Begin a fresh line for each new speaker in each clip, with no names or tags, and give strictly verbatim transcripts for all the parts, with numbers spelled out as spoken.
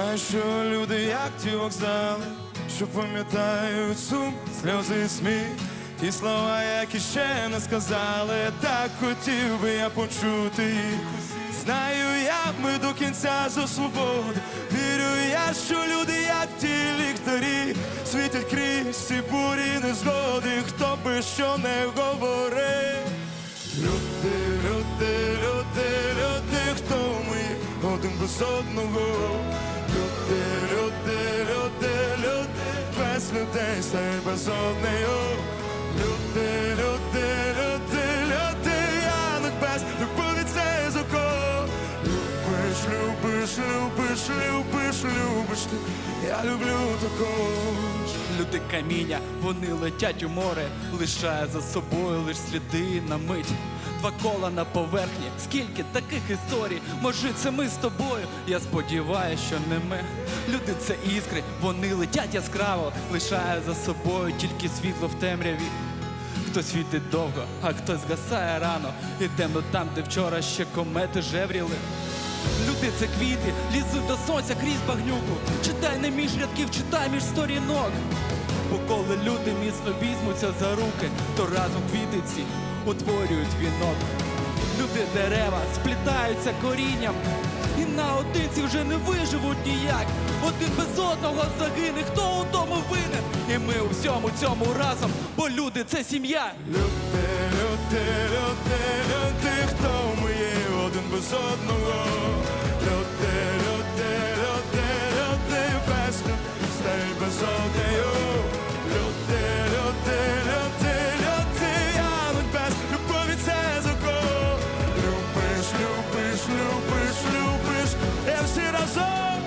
Знаєш, що люди, як ті вокзали, що пам'ятають сум, сльози, сміх, ті слова, які ще не сказали, так хотів би я почути їх. Знаю, як ми до кінця за свободу, вірю я, що люди, як ті ліхтарі, світять крізь ці бурі незгоди, хто би що не говорив. Люди, люди, люди, люди, хто ми один без одного. Люди, люди, люди, люди, без людей стає без одного. Люди, люди, люди, люди, я не без любові це закон. Любиш, любиш, любиш, любиш, любиш ти, я люблю також.
Люди каміння, вони летять у море, лишає за собою лиш сліди на мить. Два кола на поверхні, скільки таких історій, може це ми з тобою, я сподіваюся, що не ми. Люди це іскри, вони летять яскраво, лишає за собою тільки світло в темряві. Хтось світить довго, а хтось згасає рано, і темно там, де вчора ще комети жевріли. Люди це квіти, лізуть до сонця крізь багнюку, читай не між рядків, читай між сторінок. Бо коли люди міцно візьмуться за руки, то разом квітиці утворюють вінок. Люди дерева сплітаються корінням, і наодинці вже не виживуть ніяк. Один без одного загине, хто у тому винен? І ми у всьому цьому разом, бо люди це сім'я.
Люди, люди, люди, люди, хто ми є один без одного. Люди, люди, люди, люди, без людей стає без одного. Люди, люди, люди, люди, я не без любові це закон. Любиш, любиш, любиш, любиш, і всі разом.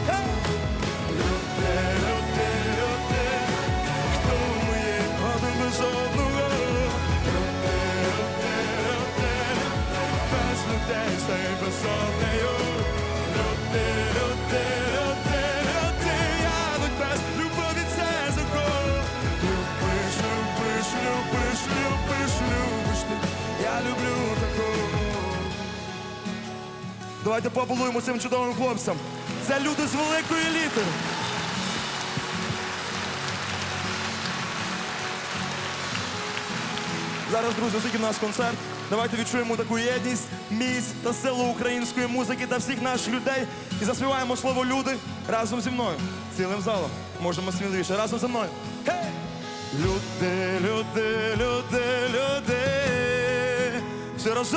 Люди, люди, люди, хто ми є один без одного. Люди, люди, люди, без людей стає без одного. Люди, люди, люди, люди, я не без любові це закон. Любиш, любиш, любиш, любиш, любиш ти, я люблю такого. Давайте поаплодуємо цим чудовим хлопцям. Це люди з великої літери. Зараз, друзі, оскільки в нас концерт, давайте відчуємо таку єдність, міць та силу української музики та всіх наших людей і заспіваємо слово «люди» разом зі мною, цілим залом. Можемо сміливіше, разом зі мною. Хей! Люди, люди, люди, люди, всі разом!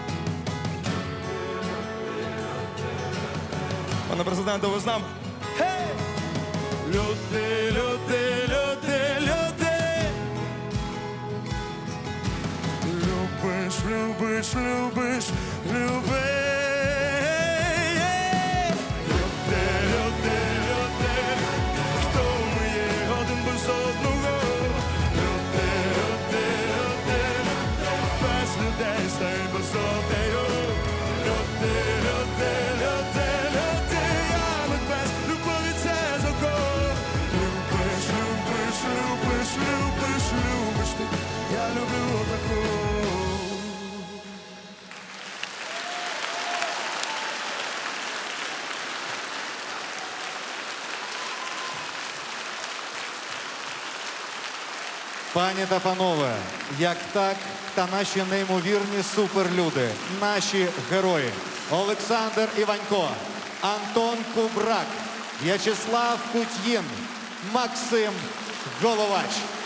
Пане президенте, ви з нами? Хей! Люди, люди, люди, люди. Любиш, любиш, любиш, любиш. Люди, люди, люди, хто ми є один без одного. Люди, люди, люди, без людей стає без одного. Люди, люди, люди, люди, я не без любові це закон. Любиш, любиш, любиш, любиш, любиш ти, я люблю таку.
Пані та панове, як так, та наші неймовірні суперлюди, наші герої. Олександр Іванько, Антон Кубрак, В'ячеслав Кут'їн, Максим Головач.